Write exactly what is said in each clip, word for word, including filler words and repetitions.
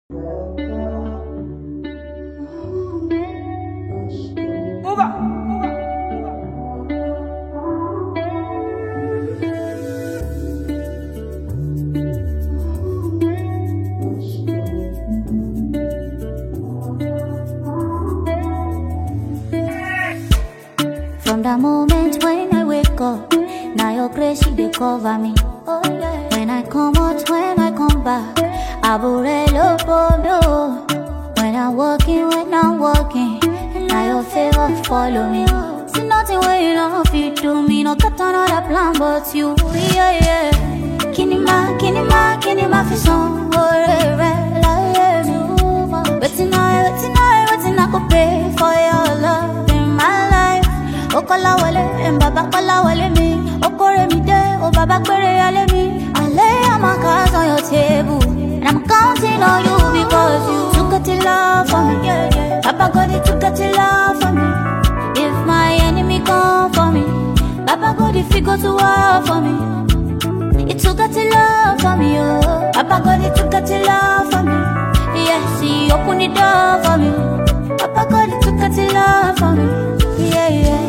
From the moment when I wake up, now your grace she dey cover me. Oh yeah. When I come out, when I come back, aburelo bono. When I'm walking, when I'm walking, now your favor follow me. See nothing when you don't fit to me, no got another plan but you. Yeah yeah. Kinima, kinima, kinima fi son, oh yeah, la yeah. Waiting I, waiting I, waiting I go pay for your love in my life. Okola wale, mbaba kola wale me. Okore mi de, oh baba kwere ale me. I lay all my cards on your table, and I'm counting on you because you took it to love for me. Yeah, yeah. Papa God, you took it to love for me. If my enemy come for me, Papa God, if he go to war for me, he took it to love for me. Oh, Papa God, he took it to love for me. Yes, he opened the door for me. Papa God, he took it to love for me. Yeah, yeah.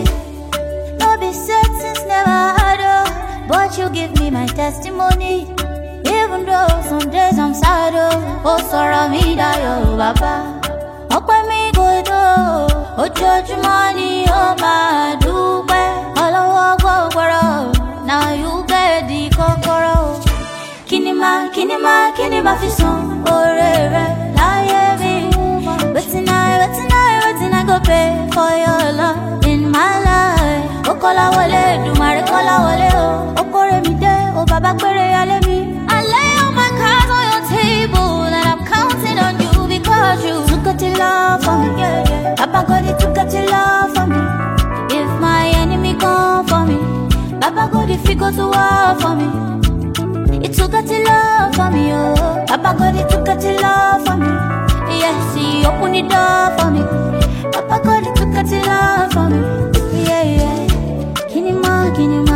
No be said since never had oh, but you give me my testimony. Even though some days I'm sad oh, oh sorrow me die oh Baba. Up when me go do, oh judge money oh my do all I walk over. Now you get the kokoro. Kinima, kinima, kinima fi son, oh re re, la ye me. Waiting I, waiting I, waiting I go pay for your love in my life. Okola wale, do mare kola wale oh. Okore mi de, oh baba kwere ale me. I lay all my cards on your table, and I'm counting on you because you took it to love for me. Yeah, yeah. Papa God, you took it to love for me. If my enemy come for me, Papa God, if he go to war for me, he took it to love for me. Oh, Papa God, he took it to love for me. Yes, he opened the door for me. Papa God, he took it to love for me. Yeah, yeah. Kinima, kinima.